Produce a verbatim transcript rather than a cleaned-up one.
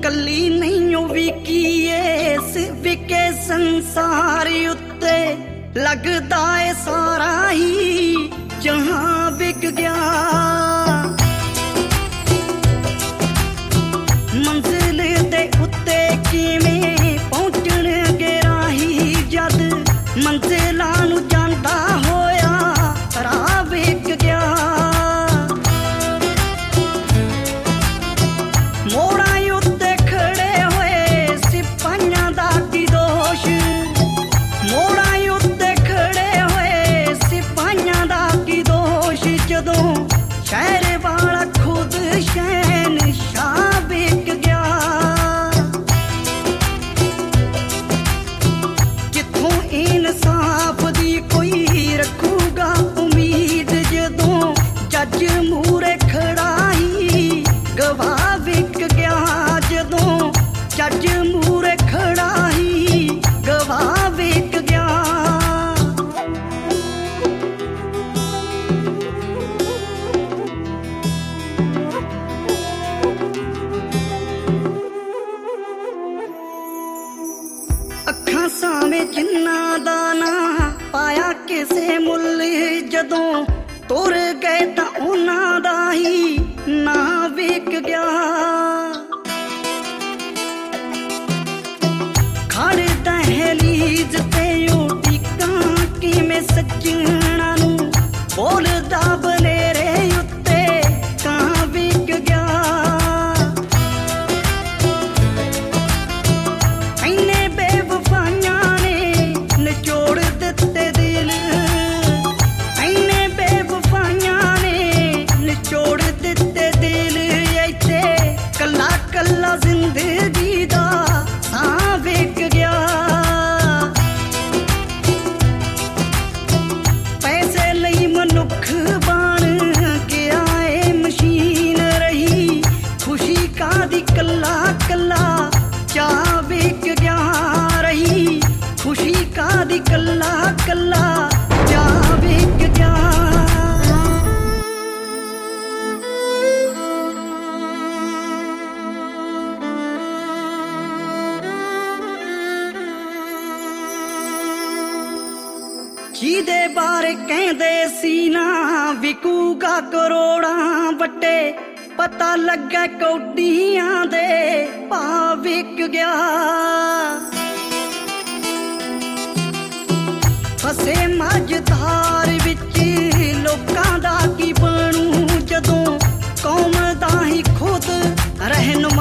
कली नहीं विकी इस विके संसार उत्ते लगदा है सारा ही जहां बिक गया। मंजिल दे उत्ते किवें पहुंचणगे राही जद मंजिलां नूं जांदा होया राह विक गया। मोड़ा उत्ते खड़े होए सिपाहियां दा की दोष, मोड़ा उत्ते खड़े होए सिपाहियां दा की दोष। जदों शहर वाला खुद शहनशाह बिक गया। कित्थों इंसाफ दी कोई रखूगा उम्मीद जदों जज मूरे खड़ा ही गवाह विक गया। जदों जज मूरे खड़ा ही गवाह विक गया। अखां सामे जिन्ना दा ना पाया किसे मुल जदों तुर गए तां उन्हां दा ही ना विक गया। खड़ दहलीज ते उटिकां किवें सजना नूं बोलदा बलेरे उत्ते कां विक गया। इन्ने बेवफाइयां ने निचोड़ दित्ते दिल, इन्ने बेवफाइयां ने निचोड़ दित्ते दिल। इत्थे कल्ला कल्ला जिंदगी दा साह विक गया। पैसे लई मनुख बन गया ए मशीन रही खुशी का दी कल्ला कल्ला चाह विक गया। रही खुशी का दी कल्ला कल्ला चाह विक गया। जिहदे बारे कहंदे सी ना विकूगा करोड़ां वट्टे पता लगा कौडियां दे भाव विक गया। फसे मझधार विच लोकां दा की बनू जदों कौम दा ही खुद रहनुमा